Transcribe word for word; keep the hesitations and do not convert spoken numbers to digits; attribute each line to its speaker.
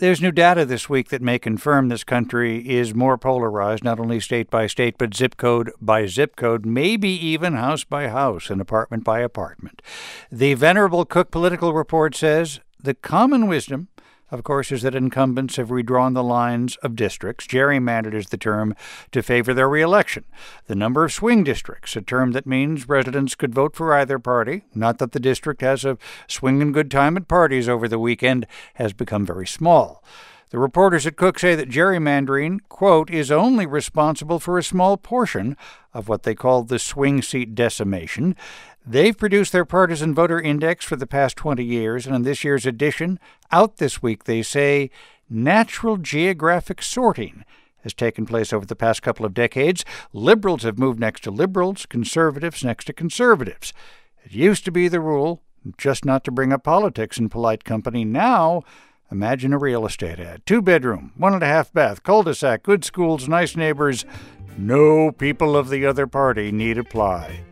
Speaker 1: There's new data this week that may confirm this country is more polarized, not only state by state, but zip code by zip code, maybe even house by house and apartment by apartment. The Venerable Cook Political Report says the common wisdom, of course, is that incumbents have redrawn the lines of districts. Gerrymandered is the term to favor their reelection. The number of swing districts, a term that means residents could vote for either party. Not that the district has a swinging good time at parties over the weekend, has become very small. The reporters at Cook say that gerrymandering, quote, is only responsible for a small portion of what they call the swing seat decimation. They've produced their partisan voter index for the past twenty years, and in this year's edition, out this week, they say natural geographic sorting has taken place over the past couple of decades. Liberals have moved next to liberals, conservatives next to conservatives. It used to be the rule just not to bring up politics in polite company. Now, imagine a real estate ad. Two-bedroom, one-and-a-half bath, cul-de-sac, good schools, nice neighbors. No people of the other party need apply.